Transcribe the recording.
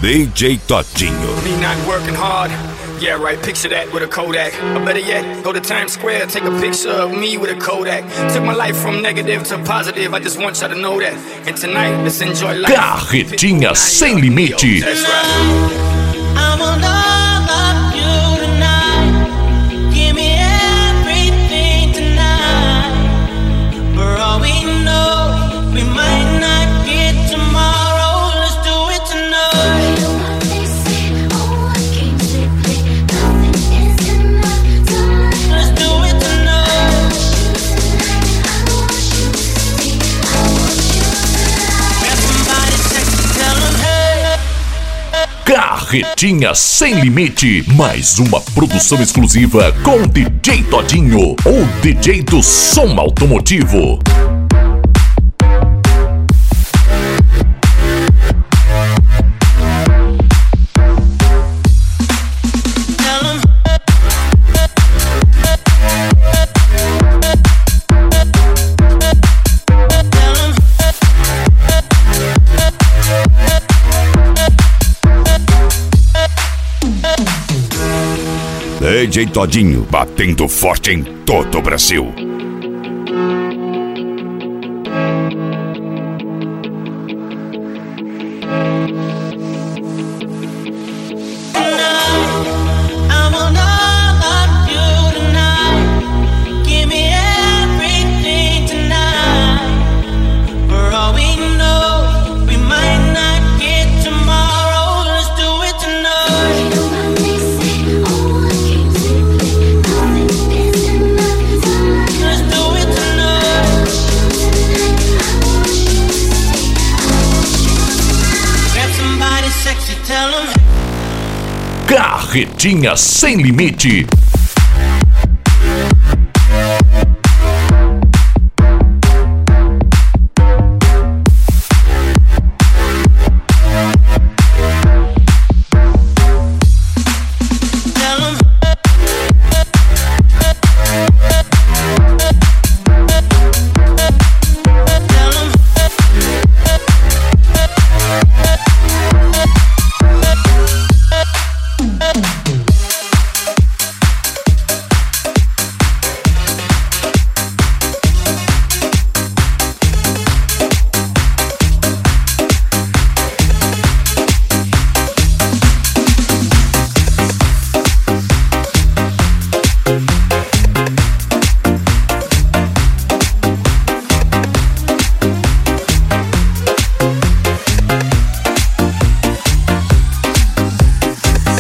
DJ Todinho. Me not working hard. Yeah, right, picture that with a Kodak. Or better yet, go to Times Square, take a picture of me with a Kodak. Took my life from negative to positive, I just want y'all to know that. And tonight, let's enjoy life. Carretinha sem limite. That's right. I will all of you tonight. Give me everything tonight. For all we know, we might not get tomorrow. Let's do it tonight. Let's do it tonight. Grab somebody sexy, tell them hey. Carretinha sem limite. Mais uma produção exclusiva com DJ Todinho, o DJ do som automotivo. DJ Todinho batendo forte em todo o Brasil. Carretinha sem limite.